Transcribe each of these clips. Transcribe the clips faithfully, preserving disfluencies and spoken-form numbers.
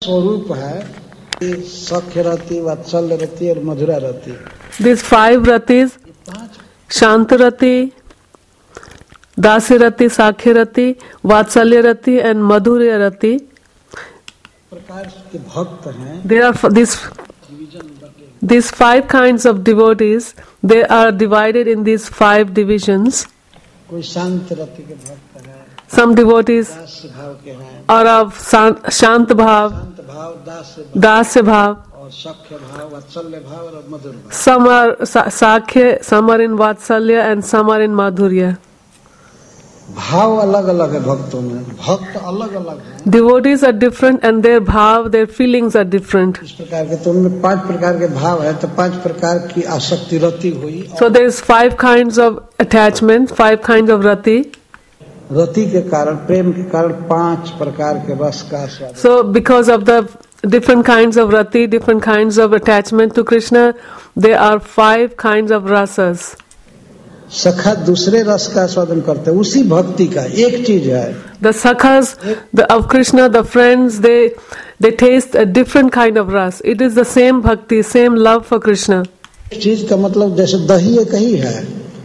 स्वरूप है सख्य रति, वात्सल्य रति और मधुरा रति. These five ratis, Shanta rati, Dasya rati, Sakhya rati, Vatsalya rati and Madhurya rati. प्रकार के भक्त हैं. There are f- these these five kinds of devotees. They are divided in these five divisions. कोई शांत रति के भक्त हैं. Some devotees दास्य भाव के हैं. are of san- Shant bhav, शांत भाव, दास्य भाव Dasya bhav. और सख्य भाव, वात्सल्य भाव और मधुर भाव. Some are sa- Sakhya, some are in Vatsalya and some are in Madhurya. भाव अलग अलग है भक्तों में. भक्त अलग अलग हैं. Devotees are different and their bhav, their feelings are different. इस प्रकार के तो उनमें पांच प्रकार के भाव है, तो पांच प्रकार की आसक्ति रति हुई. So there is five kinds of attachment, five kinds of rati. रति के कारण, प्रेम के कारण पांच प्रकार के रस का स्वाद. So because of the different kinds of rati, different kinds of attachment to Krishna, there are five kinds of rasas. सखा दूसरे रस का स्वादन करते हैं, उसी भक्ति का एक चीज है. The sakhas the, of Krishna, the friends, they they taste a different kind of ras. It is the same bhakti, same love for Krishna. एक चीज का मतलब जैसे दही एक ही है.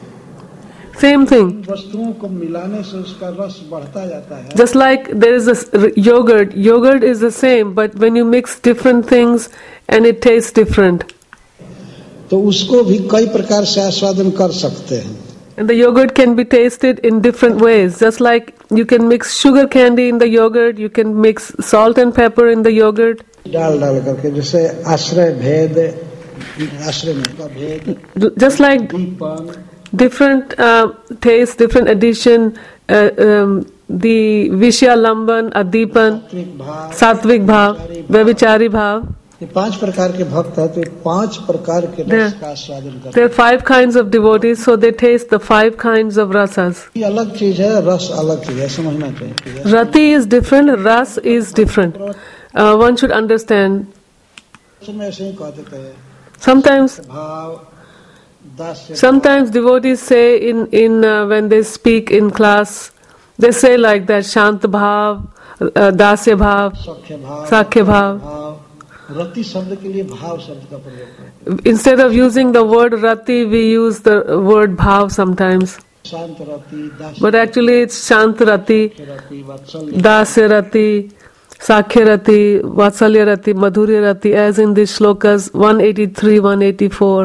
Same thing. वस्तुओं को मिलाने से उसका रस बढ़ता जाता है. Just like there is a s- yogurt. Yogurt is the same, but when you mix different things and it tastes different. तो उसको भी कई प्रकार से आस्वादन कर सकते हैं. And the yogurt can be tasted in different ways. Just like you can mix sugar candy in the yogurt, you can mix salt and pepper in the yogurt. डाल डाल करके, जैसे आश्रय भेद, आश्रय में का भेद, Just like दीपन, different uh, taste, different addition, uh, um, the Vishya Lamban, Adipan, सात्विक भाव, Satvik Bhav, Vyabhichari Bhav. ये पांच प्रकार के भक्त है, तो ये पांच प्रकार के There- रस का आस्वादन करते There are five kinds of devotees, so they taste the five kinds of rasas. हैं. ये अलग चीज है, रस अलग चीज है, समझना चाहिए. Rati is different, ras is different. Uh, one should understand. उसमें ऐसे ही कह देते हैं Sometimes, भाव, दास्य sometimes devotees say in in uh, when they speak in class, they say like that: Shant Bhav, uh, Dasya Bhav, सख्य भाव, Sakhya Bhav. भाव. रति शब्द के लिए भाव शब्द का प्रयोग करते हैं. Instead of using the word Rati, we use the word Bhav sometimes. शांत रति, दास्य But actually, it's Shant Rati, रति, वात्सल्य Dasya Rati, Sakhya Rati, Vatsalya Rati, Madhurya Rati, as in these shlokas one eighty-three, one eighty-four.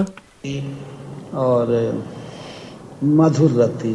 और मधुर रति.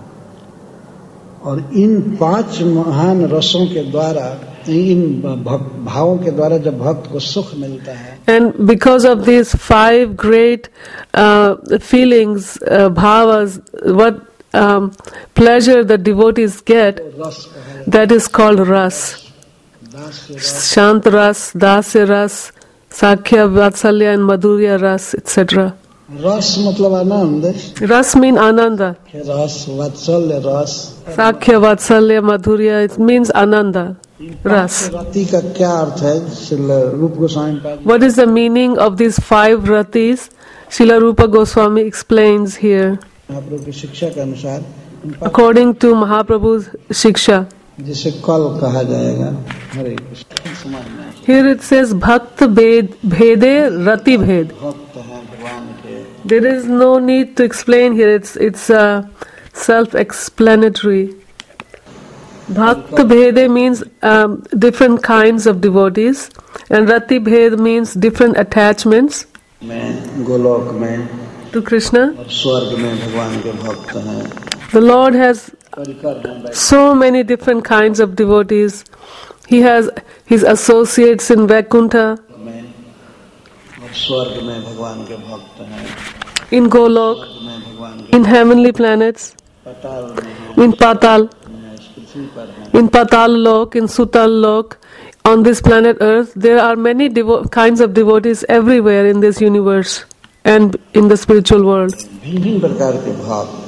और इन पांच महान रसों के द्वारा, इन भक- भावों के द्वारा जब भक्त को सुख मिलता है, And because of these five great uh, feelings, uh, bhavas, what um, pleasure the devotees get, तो रस कहा जाता that is called ras. है. दास्य रस, Shant ras, Dasya ras, Sakhya, Vatsalya and Madhurya ras, et cetera. रस मतलब आनंद, Ras mean ananda. रस, वात्सल्य रस. Sakhya, Vatsalya, Madhurya, it means ananda. Ras. रति का क्या अर्थ है? श्रील रूप गोस्वामी पाद What is the meaning of these five ratis? Srila Rupa Goswami explains here. महाप्रभु की शिक्षा के अनुसार, इन पांच- According to Mahaprabhu's Shiksha. जिसे कल कहा जाएगा. हरे कृष्ण. समझना है. Here it says Bhakt Bhed, Bhede Rati Bhed. भक्त हैं भगवान के. There is no need to explain here. It's it's uh, self-explanatory. Bhakt Bhede means um, different kinds of devotees, and Rati Bhed means different attachments में गोलोक में to Krishna. और स्वर्ग में भगवान के भक्त हैं. The Lord has परिकर हैं so many different kinds of devotees. He has his associates in Vaikuntha, में और स्वर्ग में भगवान के भक्त हैं. in Golok, स्वर्ग में भगवान के in heavenly planets, पताल में हैं, in Patal, इस पृथ्वी पर हैं. in Patal Lok, in Sutal Lok, on this planet Earth. There are many devo- kinds of devotees everywhere in this universe and in the spiritual world. भिन्न भिन्न प्रकार के भक्त.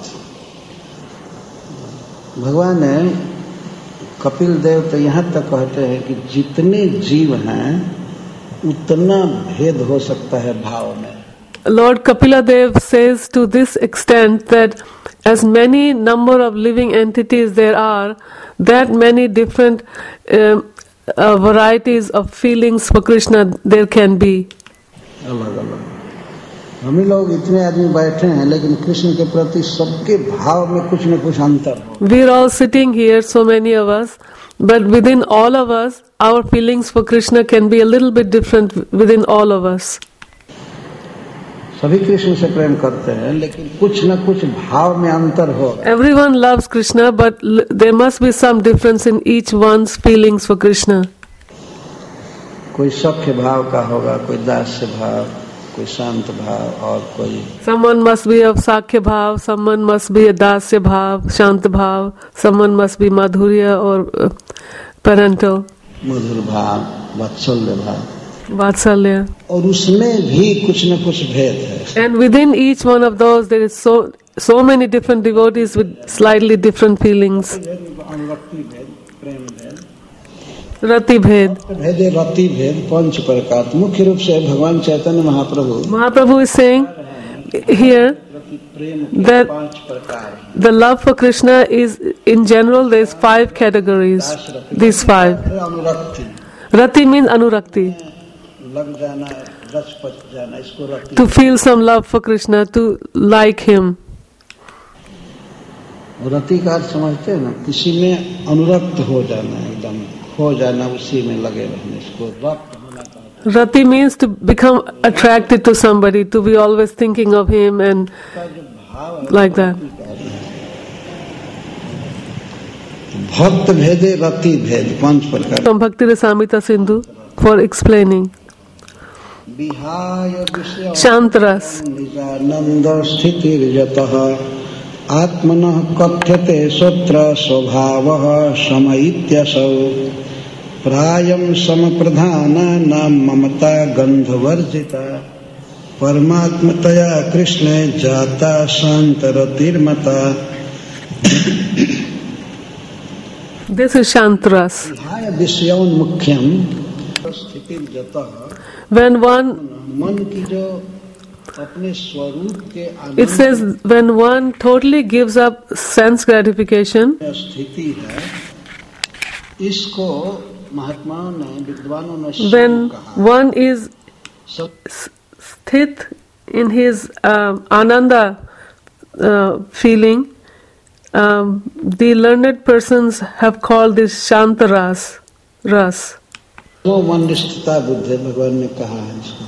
भगवान ने कपिल देव तो यहाँ तक कहते हैं कि जितने जीव हैं उतना भेद हो सकता है भाव में. Lord Kapila Dev says to this extent that as many number of living entities there are, that many different um, uh, varieties of feelings for Krishna there can be. अलग अलग हम ही लोग इतने आदमी बैठे हैं, लेकिन कृष्ण के प्रति सबके भाव में कुछ न कुछ अंतर हो. We are all sitting here, so many of us, but within all of us, our feelings for Krishna can be a little bit different within all of us. सभी कृष्ण से प्रेम करते हैं, लेकिन कुछ न कुछ भाव में अंतर हो. Everyone loves Krishna, but l- there must be some difference in each one's feelings for Krishna. कोई सख्य भाव का होगा, कोई दास्य भाव, कोई शांत भाव, और कोई Someone must be of Sakhya Bhav, someone must be a Dasya Bhav, Shant Bhav, someone must be Madhurya or uh, parental, मधुर भाव, वात्सल्य भाव, Vatsalya. और उसमें भी कुछ न कुछ भेद है. And within each one of those, there is so so many different devotees with slightly different feelings. अनुरक्ति भेद, प्रेम भेद, Rati Bhed. भेदे रति भेद पंच प्रकार. मुख्य रूप से भगवान Chaitanya Mahaprabhu Mahaprabhu is saying here प्रेम के that पांच प्रकार. the love for Krishna is, in general, there is five categories. These five. अनुरक्ति, Rati means anurakti, लग जाना, रस पच जाना, इसको रति. to feel some love for Krishna, to like him. रति का अर्थ समझते हैं ना, किसी में अनुरक्त हो जाना, एकदम हो जाना, उसी में लगे रहने, इसको रक्त होना कहते Rati means to become attracted to somebody, to be always thinking of him and हैं. जो भाव है like that. भक्त भेदे रति भेद पांच प्रकार. From Bhakti Rasamrita Sindhu for explaining. विहाय विषय Shantras. निजानंद स्थितिर्यतः आत्मनः कथ्यते सूत्र स्वभावः समइत्यसौ प्रायं समप्रधानानां ममता गंधवर्जिता परमात्मतया कृष्णे जाता शांतरतिर्मता. This is Shantras. विहाय विषयोन्मुख्यं स्थितिर्यतः, When one, मन की जो अपने स्वरूप के it Anand says, when one totally gives up sense gratification, में स्थिति है, इसको महात्माओं ने, विद्वानों ने सम when कहा. one is सब sthit in his um, ananda uh, feeling, um, the learned persons have called this Shantaras, ras. वो मननिष्ठता बुद्धि भगवान ने कहा है इसको.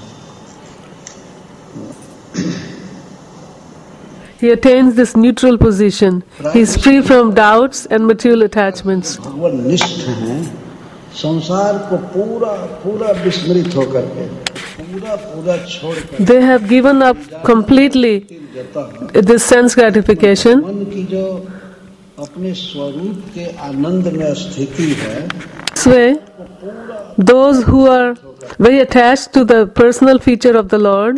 He attains this neutral position. He is free from doubts and material attachments. भगवान निष्ठ हैं, संसार को पूरा पूरा विस्मृत होकर के, पूरा पूरा छोड़ कर They have given up completely जाता है. this sense gratification. मन की जो अपने स्वरूप के आनंद में स्थिति है, This way, those who are very attached to the personal feature of the Lord,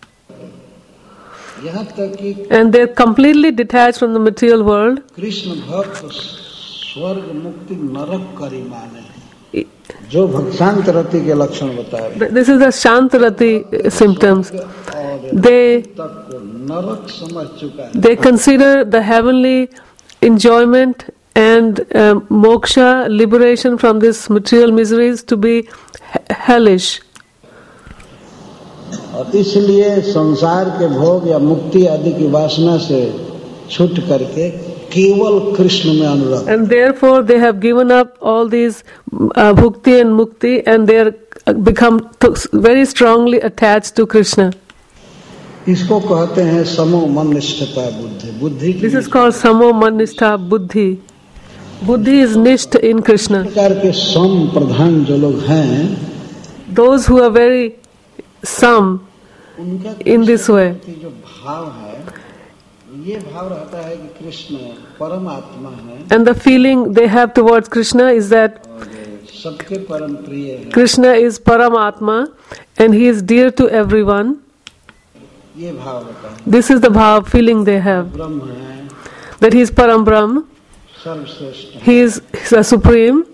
यहाँ तक कि and they're completely detached from the material world, Krishna भक्त स्वर्ग मुक्ति नरक करी माने, जो भक्तांत रति के लक्षण बताए. this is the Shantarati symptoms. और They तक को नरक समझ चुका है. they consider the heavenly enjoyment and um, moksha, liberation from this material miseries, to be he- hellish. और इसलिए संसार के भोग या मुक्ति आदि की वासना से छूट करके केवल कृष्ण में अनुरक्त. And therefore they have given up all these uh, bhukti and mukti, and they are uh, become t- very strongly attached to Krishna. इसको कहते हैं समो मन निष्ठता बुद्धि. बुद्धि की This is called samo manistha buddhi. Buddhi is nisht in Krishna. प्रकार के सम प्रधान जो लोग हैं, Those who are very some उनका in this way, कि जो भाव है, ये भाव रहता है कि कृष्ण परमात्मा है and the feeling they have towards Krishna is that और सबके परम प्रिय है. Krishna is Paramatma and he is dear to everyone. ये भाव रहता है. This is the bhav feeling they have, ब्रह्म है, that he is Param Brahm, सर्वश्रेष्ठ है. he is he's a supreme.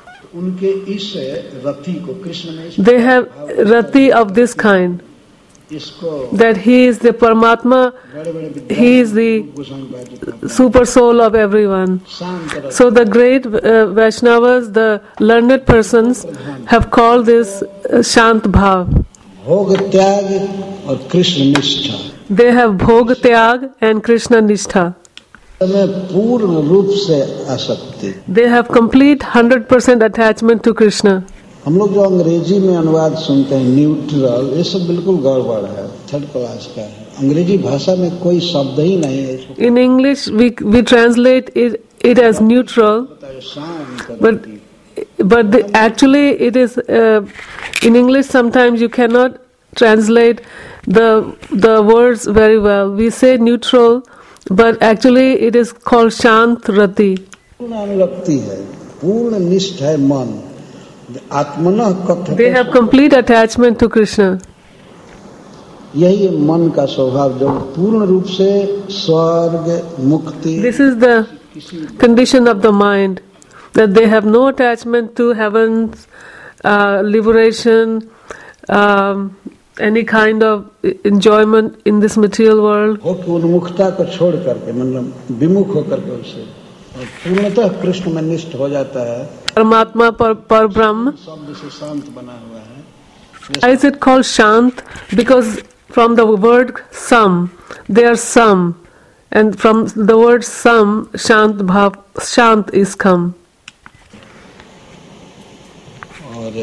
उनके इस रति को कृष्ण ने इस They have rati of this kind. इसको that he is the Paramatma, बड़े बड़े he is the गोस्वामी पाद जी कहते super soul of everyone. हैं, शांत रस So the great uh, Vaishnavas, the learned persons, have called this uh, Shant Bhav. भोग त्याग और कृष्ण निष्ठा They have Bhog Tyag and Krishna Nishtha. में पूर्ण रूप से आसक्ति। They have complete one hundred percent attachment to Krishna. हम लोग जो अंग्रेजी में अनुवाद सुनते हैं न्यूट्रल, ये सब बिल्कुल गड़बड़ है, थर्ड क्लास का है। अंग्रेजी भाषा में कोई शब्द ही नहीं है इसको। In English, we we translate it it as neutral, शांत but but the, actually it is uh, in English. Sometimes you cannot translate the the words very well. We say neutral, but actually it is called Shant Rati. पूर्ण अनुरक्ति है, पूर्ण निष्ठ है मन। आत्मनः कथते, They have complete attachment to Krishna. यही है मन का स्वभाव, जो पूर्ण रूप से स्वर्ग मुक्ति This is the condition of the mind, that they have no attachment to heavens, uh, liberation, um, any kind of enjoyment in this material world. हो कि उन्मुखता को छोड़ करके, मतलब विमुख होकर के उसे और पूर्णतः कृष्ण में निष्ठ हो जाता है। Paramatma par, par Brahma. शब्द से शांत बना हुआ है। Why is it called Shant? Because from the word Sam, they are Sam, and from the word Sam, Shant Bhav, Shant is come. और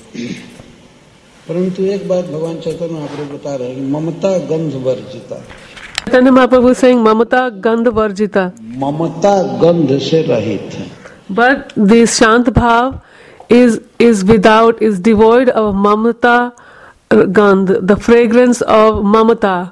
परंतु एक बात भगवान चैतन्य महाप्रभु बता रहे हैं कि ममता गंध वर्जिता। Chaitanya Mahaprabhu is saying Mamata Gandh Varjita. ममता गंध से रहित है। But the Shant Bhav is is without, is devoid of Mamata Gandh, the fragrance of Mamata.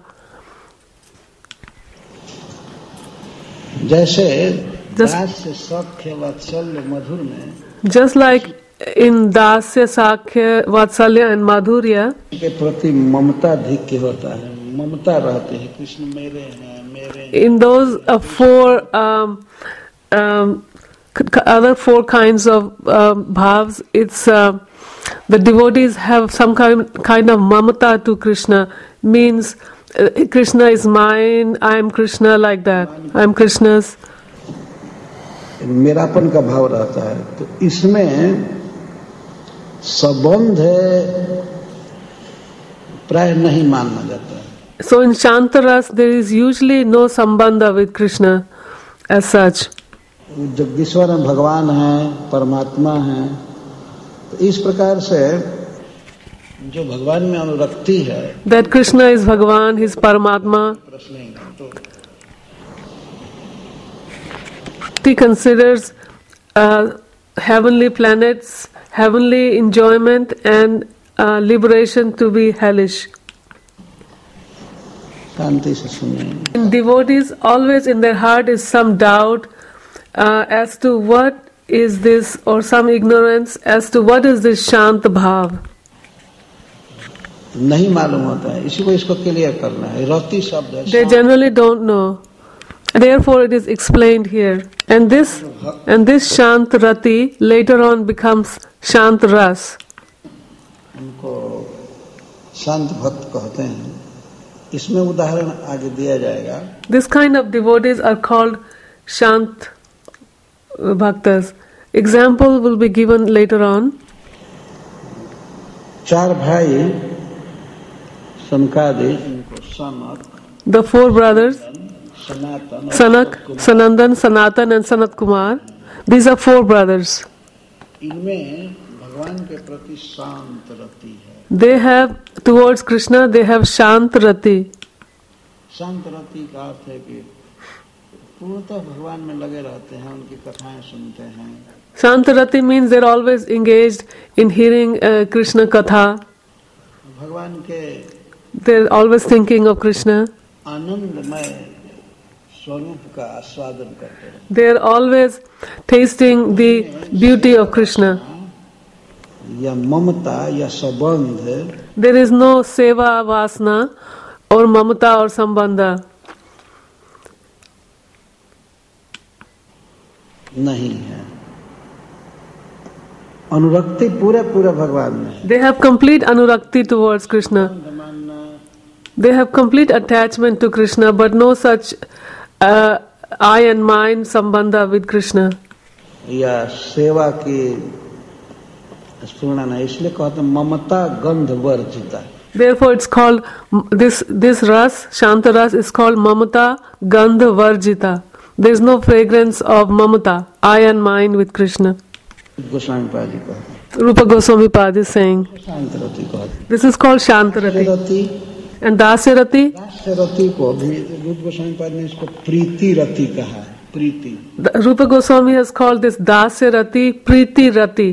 जैसे Just- दास से सख्य वात्सल्य मधुर में Just like in Dasya, Sakhya, Vatsalya and Madhurya, के प्रति ममता धिक्य होता है, ममता रहते हैं, कृष्ण मेरे हैं, मेरे हैं। in those uh, four um, um, c- c- other four kinds of um, bhavs, it's uh, the devotees have some kind kind of mamata to Krishna. Means uh, Krishna is mine, I am Krishna, like that. I am Krishna's. मेरापन का भाव रहता है, तो इसमें संबंध प्राय नहीं माना जाता है। So in Shantaras, there is usually no sambandha with Krishna as such. जगदीश्वर भगवान हैं, परमात्मा हैं, तो इस प्रकार से जो भगवान में अनुरक्ति है, That Krishna is Bhagavan, His Paramatma. प्रश्न ही नहीं। तो He considers uh, heavenly planets, heavenly enjoyment and uh, liberation to be hellish. शांति से सुनिए। In devotees, always in their heart is some doubt uh, as to what is this, or some ignorance as to what is this Shant Bhav. नहीं मालूम होता है, इसी को इसको clear करना है। रति शब्द है, They generally don't know. Therefore, it is explained here. And this and this Shant Rati later on becomes Shant Ras. उनको शांत भक्त कहते हैं। इसमें उदाहरण आगे दिया जाएगा। This kind of devotees are called Shant Bhaktas. Example will be given later on. चार भाई सनकादि, इनको सनक, The four brothers, Sanatan, Sanak, Sanandan, Sanatan and Sanat Kumar. These are four brothers. इनमें भगवान के प्रति शांत रति है। They have, towards Krishna, they have Shant Rati. शांत रति का अर्थ है कि पूर्णतः भगवान में लगे रहते हैं, उनकी कथाएं सुनते हैं। Shant Rati means they're always engaged in hearing uh, Krishna Katha. भगवान के They're always thinking of Krishna. आनंदमय स्वरूप का आस्वादन करते हैं। They're always tasting the beauty of Krishna. या ममता या संबंध There is no seva vasna or mamata or sambandha. नहीं है। अनुरक्ति पूरे पूरे भगवान में है। They have complete anurakti towards Krishna. मानना They have complete attachment to Krishna, but no such uh, I and mine sambandha with Krishna. या सेवा की स्फुरना नहीं, इसलिए कहते हैं ममता गंध वर्जिता. Therefore, it's called this this ras, Shanta ras, is called mamata gandha varjita. There is no fragrance of mamata, I and mine with Krishna. Goswami पाद जी का Rupa Goswami Pad is saying शांतरति कहते. this is called Shantarati. Rati And Dasyarati, रति को भी रूप गोस्वामी पाद ने इसको प्रीति रति कहा है. प्रीति. the- Rupa Goswami has called this Dasyarati Preeti Rati.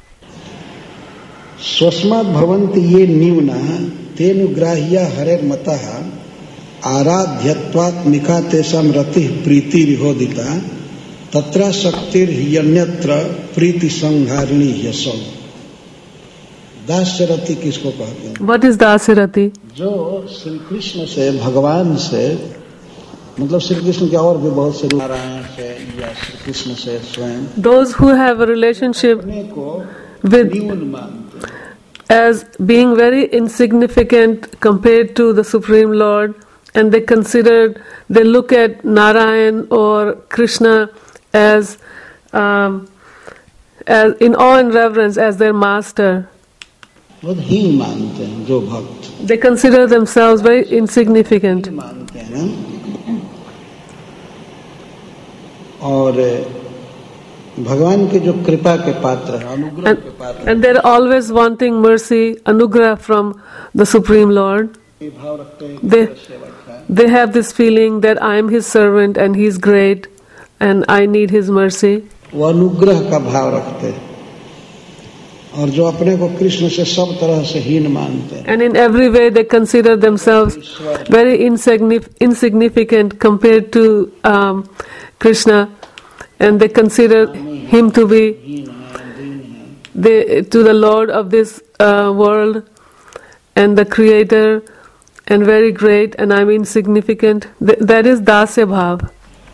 स्वस्मात् भवन्ति ये न्यूना तेनुग्राह्या हरेर मतः आराध्यत्वात्मिका तेषां रतिः प्रीतिरिहोदिता तत्र शक्तिर्ह्यन्यत्र प्रीति संहारिणी ह्यसौ. दास्य रति किसको कहते हैं? What is Dasyarati? जो श्री कृष्ण से, भगवान से, मतलब श्री कृष्ण के और भी बहुत से नारायण से या श्री कृष्ण से स्वयं Those who have a relationship अपने को with न्यून मानते हैं. as being very insignificant compared to the Supreme Lord, and they consider, they look at Narayan or Krishna as, um, as in awe and reverence as their master. बहुत हीन मानते हैं जो भक्त They consider themselves very insignificant. मानते हैं. और भगवान के जो कृपा के पात्र हैं, अनुग्रह And, के पात्र and they're always wanting mercy, anugrah from the Supreme Lord. हैं, भाव रखते हैं कि They, मेरा सेवक है. they have this feeling that I am his servant and he's great and I need his mercy. वो अनुग्रह का भाव रखते हैं. और जो अपने को कृष्ण से सब तरह से हीन मानते हैं, And in every way they consider themselves very insignif- insignificant compared to um, Krishna, and they consider him to be हीन है, दीन है. the, to the Lord of this uh, world and the Creator and very great, and I'm insignificant. Th- that is Dasya Bhav.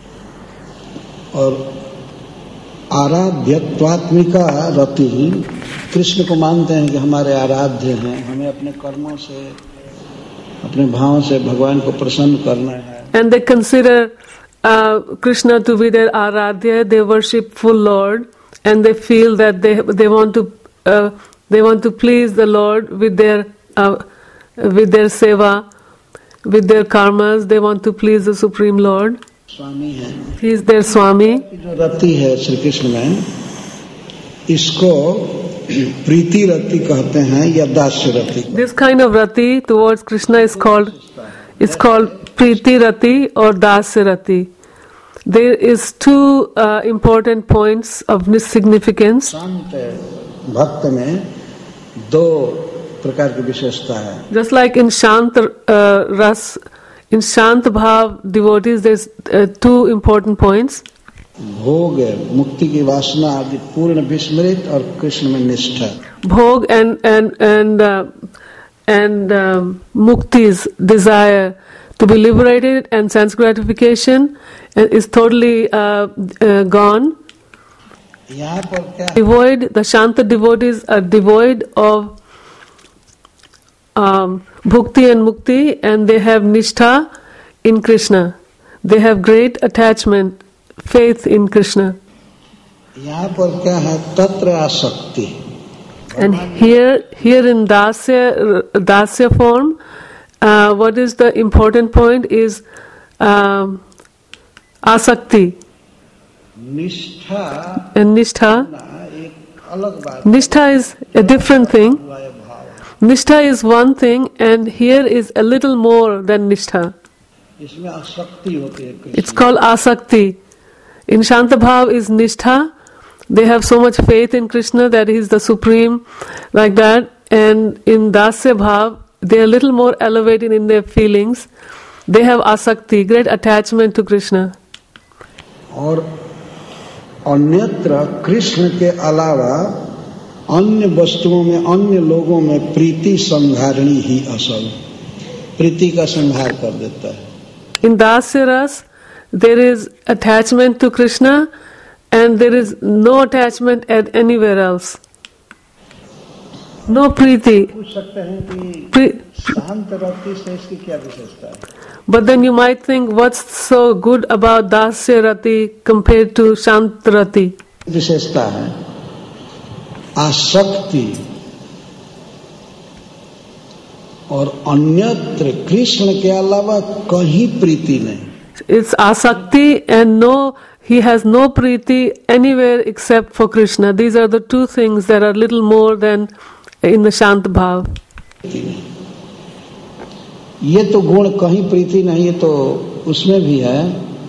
और आराध्यत्वात्मिका रति, कृष्ण को मानते हैं कि हमारे आराध्य हैं, हमें अपने कर्मों से, अपने भावों से भगवान को प्रसन्न करना है. And they consider uh, Krishna to be their Aradhya, they worship full Lord, and they feel that they they want to uh, they want to please the Lord with their uh, with their seva, with their karmas. They want to please the Supreme Lord. स्वामी है. He is their Swami. जो रति है श्री कृष्ण में, इसको प्रीति रति कहते हैं या दास्य रति. This kind of rati towards Krishna is called is called Preeti Rati or Dasya Rati. There is two uh, important points of significance. शांत भक्त में दो प्रकार की विशेषता है. Just like in Shant uh, Ras, in Shant Bhav devotees, there's uh, two important points. भोग, मुक्ति की वासना आदि पूर्ण विस्मृत और कृष्ण में निष्ठा. Bhog and and and uh, and um, mukti's desire to be liberated and sense gratification uh, is totally uh, uh, gone. यहाँ पर क्या है? Devoid, the Shanta devotees are devoid of um, bhukti and mukti, and they have nishtha in Krishna. They have great attachment, faith in Krishna. यहाँ पर क्या है? तत्र आसक्ति. And here, here in Dasya, Dasya form, uh, what is the important point is um, asakti निष्ठा and nishtha. एक अलग बात. Nishtha is a different thing. है भाव. Nishtha is one thing, and here is a little more than nishtha. इसमें आसक्ति होती है Krishna. It's called asakti. In Shanta Bhav is nishtha. They have so much faith in Krishna that he is the supreme, like that. And in Dasya Bhav, they are a little more elevated in their feelings. They have asakti, great attachment to Krishna. और अन्यत्र कृष्ण के अलावा अन्य वस्तुओं में, अन्य लोगों में प्रीति संधारणी ही असल. प्रीति का संहार कर देता है. In Dasya Ras, there is attachment to Krishna, and there is no attachment at anywhere else. no priti. पूछ सकते हैं कि Pre- शांत रति से इसकी क्या विशेषता है? But then you might think, what's so good about Dasya Rati compared to Shant Rati? विशेषता है आसक्ति और अन्यत्र कृष्ण के अलावा कहीं प्रीति नहीं. It's asakti and no, he has no priti anywhere except for Krishna. These are the two things that are little more than in the Shant Bhav. ये तो गुण कहीं प्रीति नहीं है, तो उसमें भी है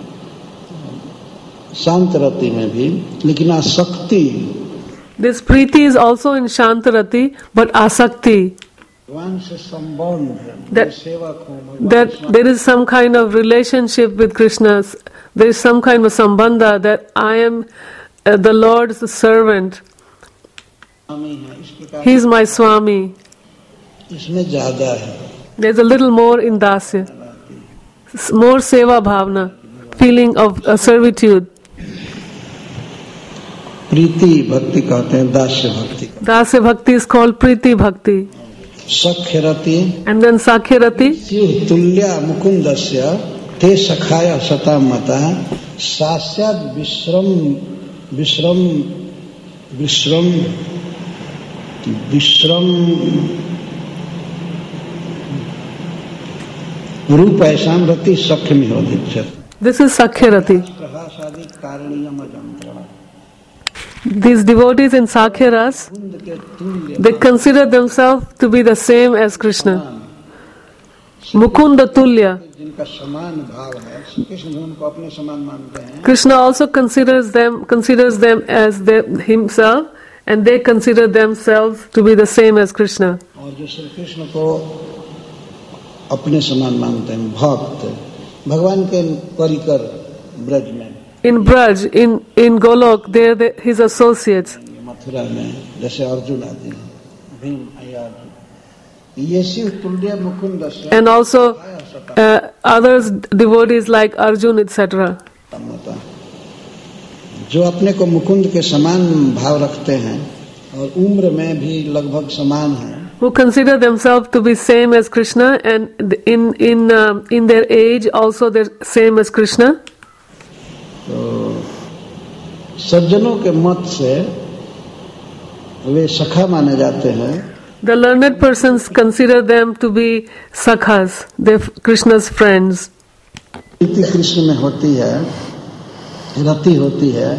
शांत रति में भी, लेकिन आसक्ति. This priti is also in Shant Rati, but asakti, भगवान से संबंध, That- सेवक हूँ, that there is some kind of relationship with Krishna, there is some kind of sambandha, that I am uh, the Lord's servant, स्वामी है, इस प्रकार he is my Swami. इसमें ज्यादा है. There's a little more in Dasya, S- more seva bhavna, feeling of uh, servitude. प्रीति भक्ति कहते हैं, दास्य भक्ति. Dasya Bhakti is called Priti Bhakti. सख्य रति And then Sakhya Rati, Shiv तुल्या मुकुंदस्य ते सखाय सता मता सास्याद विश्रम विश्रम विश्रम विश्रम रूप ऐसा रति सख्य में हो Dixit. this is Sakhya Rati. प्रभासादि कारणीयम अजंत्रण These devotees in Sakhya Ras, कुंद के तुल्य they consider themselves to be the same as Krishna. Mukunda Tulya. जिनका समान भाव है, श्री कृष्ण भी उनको अपने समान मानते हैं. Krishna also considers them considers them as their, himself, and they consider themselves to be the same as Krishna. और जो श्री कृष्ण को अपने समान मानते हैं, भक्त भगवान के परिकर ब्रज में, In Braj, in, in Golok, they are the, his associates. Mathura में जैसे अर्जुन आदि हैं, भीम आया, ये शिव तुल्य मुकुंद से And also uh, others devotees like Arjun, et cetera. जो अपने को मुकुंद के समान भाव रखते हैं और उम्र में भी लगभग समान हैं, Who consider themselves to be same as Krishna, and in in uh, in their age also they're same as Krishna. तो सज्जनों के मत से वे सखा माने जाते हैं. The learned persons consider them to be sakhas, they're Krishna's friends. प्रीति कृष्ण में होती है, रति होती है,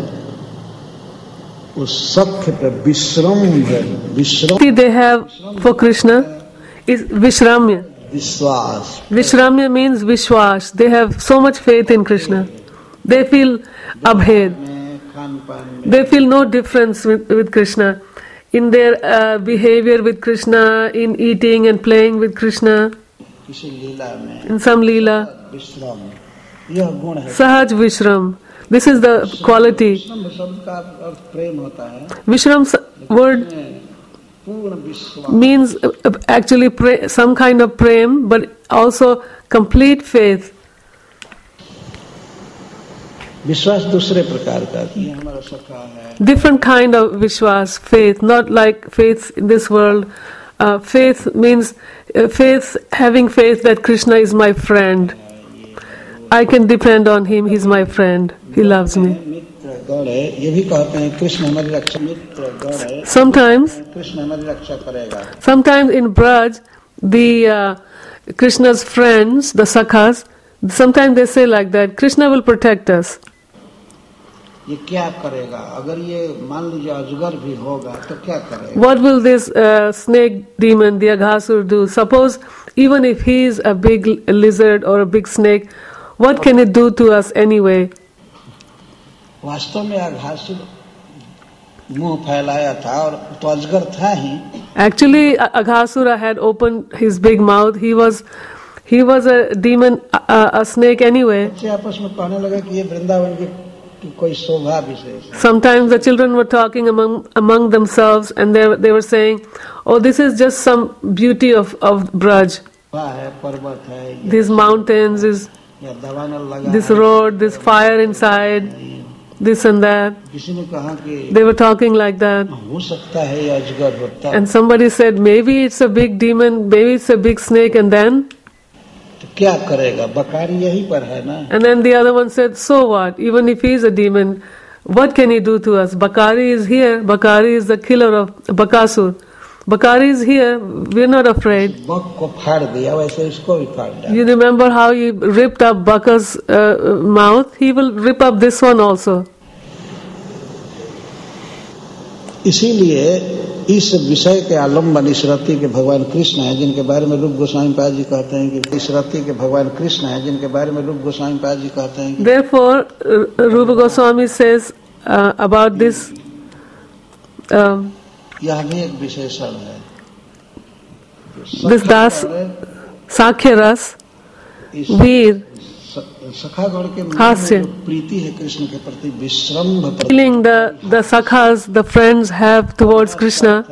उस सख्य पे विश्रम है. विश्रम Bhakti they have for Krishna is Vishramya. विश्वास. Vishramya means Vishwas. They have so much faith in Krishna. They feel abhed. में खान पान में They feel no difference with, with Krishna. In their uh, behavior with Krishna, in eating and playing with Krishna, किसी लीला में in some leela. विश्राम, यह गुण है. Sahaj Vishram. This is the quality. विश्राम शब्द का अर्थ प्रेम होता है. Vishram word पूर्ण विश्वास. means uh, actually pra- some kind of prem, but also complete faith. विश्वास दूसरे प्रकार का, कि ये हमारा सखा है. Different kind of Vishwas, faith, not like faith in this world. Uh, faith means uh, faith, having faith that Krishna is my friend. I can depend on him, he's my friend, he loves me. मित्र गण है, ये भी कहते हैं कृष्ण हमारी रक्षा. मित्र गण है, Sometimes, Krishna हमारी रक्षा करेगा. sometimes in Braj, the uh, Krishna's friends, the Sakhas, sometimes they say like that, Krishna will protect us. ये क्या करेगा? अगर ये मान लीजिए अजगर भी होगा तो क्या करेगा? What will this uh, snake demon, the Aghasur, do? Suppose even if he is a big lizard or a big snake, what can it do to us anyway? वास्तव में अघासुर मुंह फैलाया था और तो अजगर था ही. Actually, A- Aghasura had opened his big mouth. He was, he was a demon, a, a snake anyway. बच्चे आपस में कहने लगे कि ये वृंदावन की की कोई शोभा विशेष है. Sometimes the children were talking among among themselves, and they they were saying, "Oh, this is just some beauty of of Braj. शोभा है, पर्वत है, ये These mountains, is या दवानल लगा this है, road, this fire inside, this and that. किसी ने कहा कि They were talking like that. हो सकता है ये अजगर होता है, And somebody said, maybe it's a big demon, maybe it's a big snake, and then? तो क्या करेगा, बकारी यहीं पर है ना. And then the other one said, so what? Even if he is a demon, what can he do to us? Bakari is here. Bakari is the killer of Bakasur. Bakari is here. We're not afraid. बक को फाड़ दिया, वैसे इसको भी फाड़ दिया. You remember how he ripped up Baka's uh, mouth? He will rip up this one also. इसीलिए इस विषय के आलम्बन इस रति के भगवान कृष्ण हैं, जिनके बारे में रूप गोस्वामी पाद जी कहते हैं कि इस रति के भगवान कृष्ण हैं, जिनके बारे में रूप गोस्वामी पाद जी कहते हैं कि Therefore, Rupa Goswami says uh, about this. Um, यह भी एक विशेषण है. this Das Sakhya Ras, Veer, सखागण के मन हास्य. में जो प्रीति है कृष्ण के प्रति, विश्रम्भ प्रति feeling the the sakhas, the friends have towards Krishna,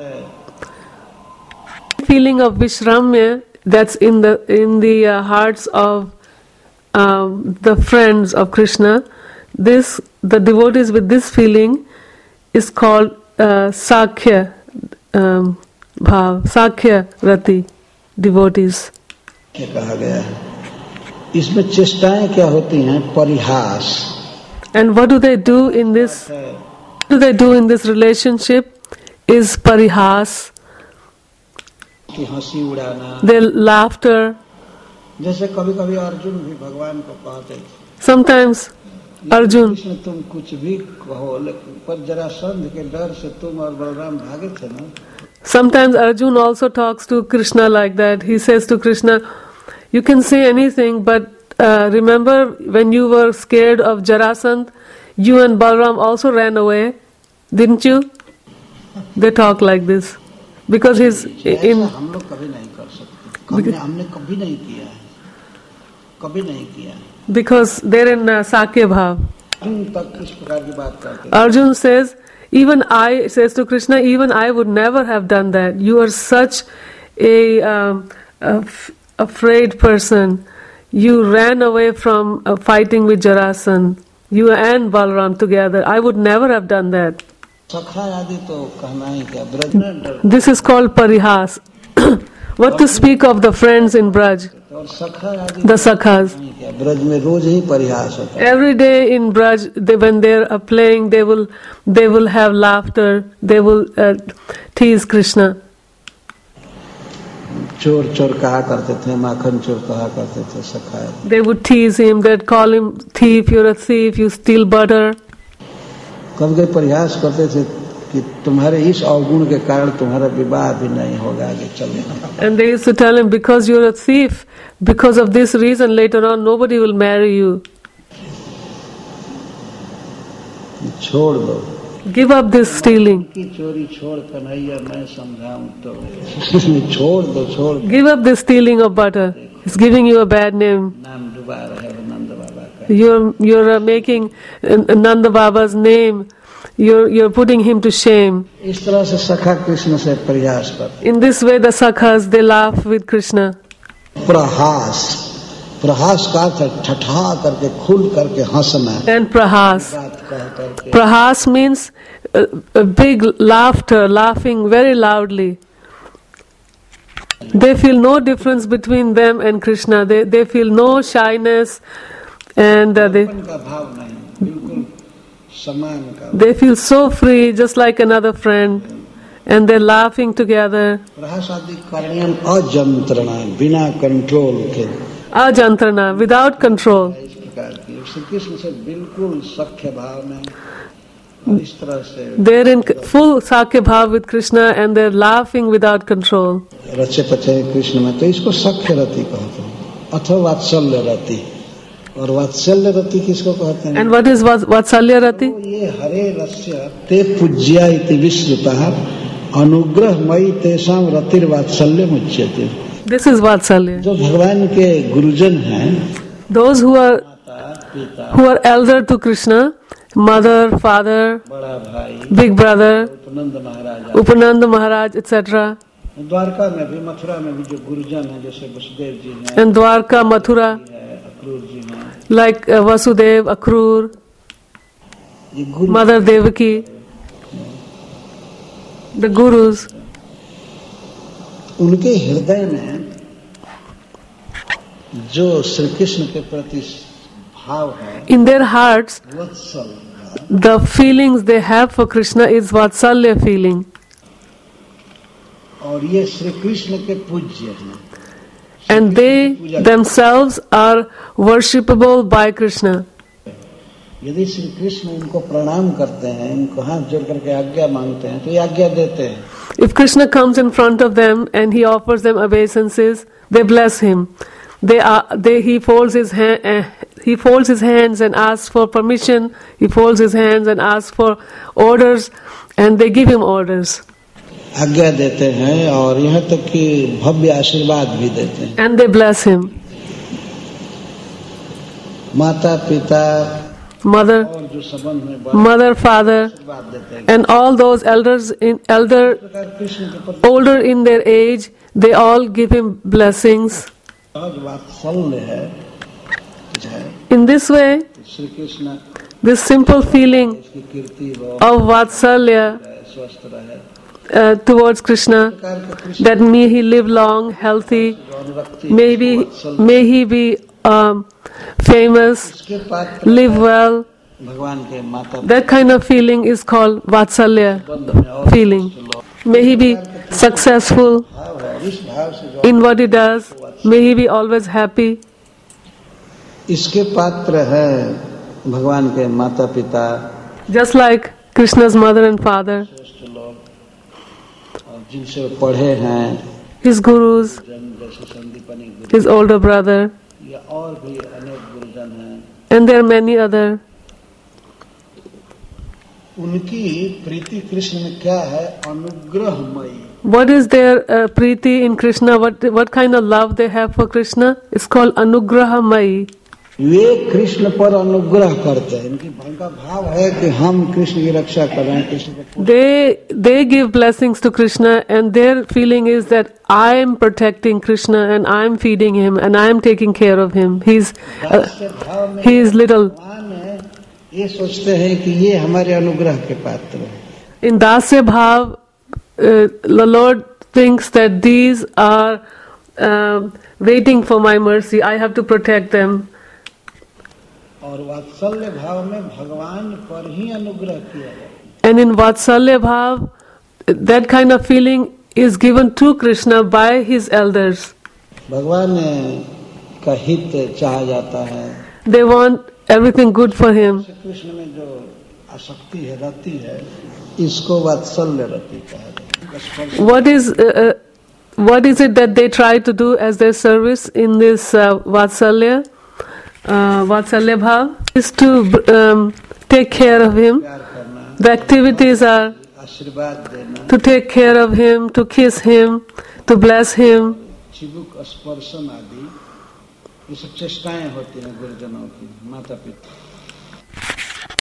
feeling of Vishramya that's in the in the uh, hearts of um, the friends of Krishna. This the devotees with this feeling is called uh, Sakhya um, Bhav, Sakhya Rati devotees. क्या कहा गया है. इसमें चेष्टाएं क्या होती हैं, परिहास. And what do they do in this? What do they do in this relationship? Is parihas, की हंसी उड़ाना. their laughter. जैसे कभी कभी अर्जुन भी भगवान को कहते थे, Sometimes Arjun, कृष्ण तुम कुछ भी कहो, लेकिन पर जरासंध के डर से तुम और बलराम भागे थे ना. sometimes Arjun also talks to Krishna like that. He says to Krishna, you can say anything, but uh, remember when you were scared of Jarasandh, you and Balram also ran away, didn't you? They talk like this. Because he's in... हम लोग कभी नहीं कर सकते, हमने हमने कभी नहीं किया है, कभी नहीं किया है. Because they're in uh, Sakya Bhav. Arjun तक इस प्रकार की बात करते हैं. Arjun says, even I, says to Krishna, even I would never have done that. You are such a, um, a f- afraid person. You ran away from uh, fighting with Jarasandh. You and Balram together. I would never have done that. सखा आदि तो कहना ही क्या, ब्रज में डर. This is called parihas. What to speak of the friends in Braj, और सखा आदि the sakhas. क्या, ब्रज में रोज ही परिहास होता है. Every day in Braj, they, when they are playing, they will they will have laughter. They will uh, tease Krishna. चोर चोर कहा करते थे, माखन चोर कहा करते थे सखा. They would tease him. They'd call him thief. You're a thief. You steal butter. कभी कभी परिहास करते थे कि तुम्हारे इस अवगुण के कारण तुम्हारा विवाह भी नहीं होगा आगे चलने. And they used to tell him, because you're a thief, because of this reason, later on nobody will marry you. छोड़ दो. Give up this stealing. की चोरी छोड़ कन्हैया मैं समझाऊं तो. छोड़ दो, छोड़ दो. Give up this stealing of butter. It's giving you a bad name. नाम डुबा रहे हो नंद बाबा का. You're you're uh, making uh, Nanda Baba's name. You're you're putting him to shame. इस तरह से सखा कृष्ण से प्रयास करते. In this way, the sakhas, they laugh with Krishna. प्रहास, प्रहास का अर्थ ठठा करके खुल करके हंसना. And prahas. बात कह करके. Prahas means uh, a big laughter, laughing very loudly. They feel no difference between them and Krishna. They they feel no shyness, and uh, they का भाव नहीं, बिल्कुल समान का. they feel so free, just like another friend, and they're laughing together. प्रहास आदि कर्णियम अजंत्रणा, बिना control के. Ajantrana, without control. इस प्रकार की श्री कृष्ण से बिल्कुल सख्य भाव में, और इस तरह से They're in full Sakya Bhav with Krishna, and they're laughing without control. रचे पचे कृष्ण में, तो इसको सख्य रति कहते हैं, अथवा वात्सल्य रति. और वात्सल्य रति किसको कहते हैं? And what is Vats- Vatsalya Rati? तो ये हरे रस्य ते पूज्या इति विश्रुतः अनुग्रहमयी तेषां रतिर वात्सल्य मुच्यते. This is Vatsalya. जो भगवान के गुरुजन हैं, Those who are माता पिता who are elder to Krishna, mother, father, बड़ा भाई big brother, उपनंद महाराज, Upananda Maharaj, et cetera, Dwarka में भी मथुरा में भी जो गुरुजन हैं, जैसे वसुदेव जी हैं, and Dwarka, Mathura, है, अक्रूर जी हैं, like uh, Vasudev, Akrur, ये गुरु Mother Devaki, the gurus, उनके हृदय में जो श्री कृष्ण के प्रति भाव है, in their hearts, Vatsal, the feelings they have for Krishna is Vatsalya feeling. और ये श्री कृष्ण के पूज्य हैं, And they themselves are worshipable by Krishna. यदि श्री कृष्ण इनको प्रणाम करते हैं, इनको हाथ जोड़ करके आज्ञा मांगते हैं, तो ये आज्ञा देते हैं. If Krishna comes in front of them and he offers them obeisances, they bless him. They are, they, he folds his hand, uh, he folds his hands and asks for permission. He folds his hands and asks for orders, and they give him orders. आज्ञा देते हैं और यहाँ तक कि भव्य आशीर्वाद भी देते हैं. And they bless him. माता पिता Mother, और जो संबंध में बड़े mother, father, आशीर्वाद देते हैं. and all those elders in elder, इस प्रकार कृष्ण के प्रति older in their age, they all give him blessings. जो वात्सल्य है, है In this way, Shri Krishna this simple feeling इसकी कीर्ति हो, of Vatsalya स्वस्थ रहे. uh, towards Krishna, प्रकार का Krishna that may he live long, healthy, जो अनुरक्ति may be, may he be um, famous, इसके पात्र live well. भगवान के माता That kind of feeling is called Vatsalya बंध में और feeling. May he be successful भाव है. इस भाव से जो in what he does. May he be always happy. इसके पात्र है भगवान के माता पिता, Just like Krishna's mother and father, श्रेष्ठ लोग और जिनसे वो पढ़े हैं, his gurus, जन जैसे संदीपनी गुरु his older brother, या और भी अनेक गुरुजन हैं. and there are many other. उनकी प्रीति कृष्ण में क्या है? अनुग्रहमयी. What is their uh, preeti in Krishna? What what kind of love they have for Krishna? It's called Anugrahamayi. वे कृष्ण पर अनुग्रह करते हैं. इनकी इनका भाव है कि हम कृष्ण की रक्षा कर रहे हैं, कृष्ण को. They they give blessings to Krishna, and their feeling is that I am protecting Krishna and I am feeding him and I am taking care of him. He's uh, दास्य भाव में he is little. भगवान है, ये सोचते हैं कि ये हमारे अनुग्रह के पात्र हैं. In Dasya Bhav, uh, the Lord thinks that these are um waiting for my mercy. I have to protect them. और वात्सल्य भाव में भगवान पर ही अनुग्रह किया जाए. And in Vatsalya Bhav, that kind of feeling is given to Krishna by his elders. भगवान का हित चाहा जाता है. They want everything good for him. Shri Krishna में जो आसक्ति है, रति है, इसको वात्सल्य रति कहा जाता है. What is uh, uh, what is it that they try to do as their service in this uh, Vatsalya? Uh, Vatsalya Bhav is to um, take care of him. प्यार करना, The activities are आशीर्वाद देना, to take care of him, to kiss him, to bless him. चिबुक स्पर्शन आदि, ये सब चेष्टाएं होती हैं गुरुजनों की, माता पिता.